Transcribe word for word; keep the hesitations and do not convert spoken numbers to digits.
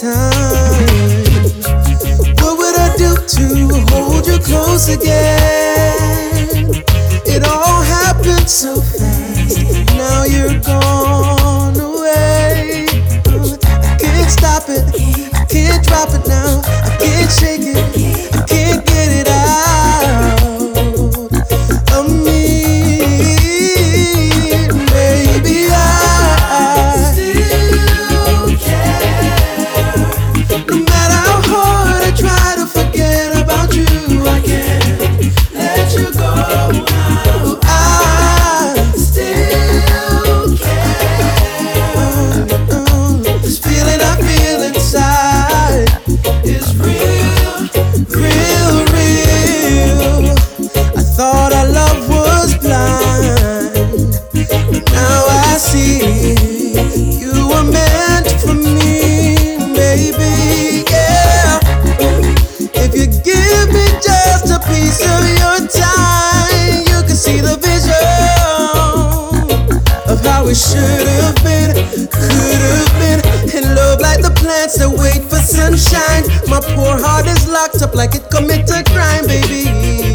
time. What would I do to hold you close again? It all happened so fast. Now you're gone away. I can't stop it. I can't drop it now. I can't shake it. I can't get it out of me. Baby, I still care. No matter how hard I try to forget about you, I can't let you go now. I still care. This feeling I feel inside is real, real, real. I thought our love was blind, but now I see you were meant for me, baby. Yeah. If you give me just a piece of your time, you can see the vision of how it should have been, could have been. And love like the plants that wait for sunshine. My poor heart is locked up like it commits a crime, baby.